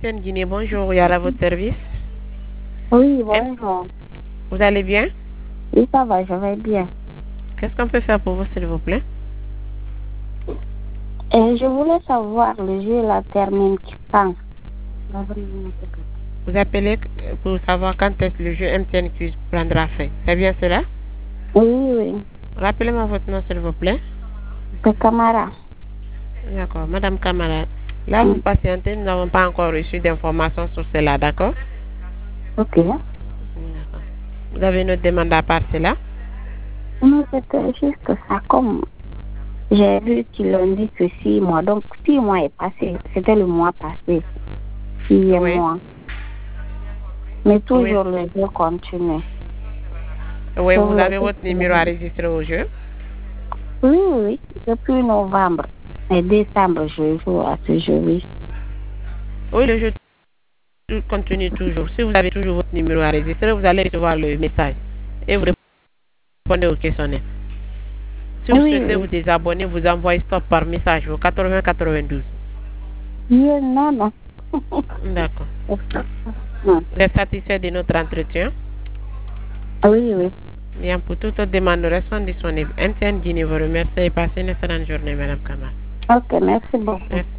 MTN Guinée, bonjour, il y a à votre service. Oui, bonjour. Vous allez bien? Oui, ça va, je vais bien. Qu'est-ce qu'on peut faire pour vous, s'il vous plaît? Et je voulais savoir le jeu La termine qui quand. Vous appelez pour savoir quand est-ce que le jeu MTN Quiz prendra fin. C'est bien cela? Oui, oui. Rappelez-moi votre nom, s'il vous plaît. C'est Camara. D'accord, Madame Kamara. Là, vous patientez, nous n'avons pas encore reçu d'informations sur cela, d'accord? Ok. D'accord. Vous avez une autre demande à part cela? Non, c'était juste ça. Comme j'ai vu qu'ils ont dit que 6 mois. Donc, 6 mois est passé. C'était le mois passé. 6e Oui. mois. Mais toujours le jeu continue. Oui, Sur vous le avez site, votre numéro à enregistrer au jeu? Oui, oui. Depuis novembre et décembre, je joue à ce jeu, oui. Oui, le jeu continue toujours. Si vous avez toujours votre numéro à enregistrer, vous allez recevoir le message et vous répondez au questionnaire. Si vous Oui, souhaitez oui. vous désabonner, vous envoyez stop par message au 80-92. Non, non. D'accord. Non. Vous êtes satisfait de notre entretien? Oui, oui. Bien, pour toute autre demande, restons disponibles. MTN Guinée vous remercie et passez une excellente journée, Madame Kamara. Ok, merci beaucoup. Merci.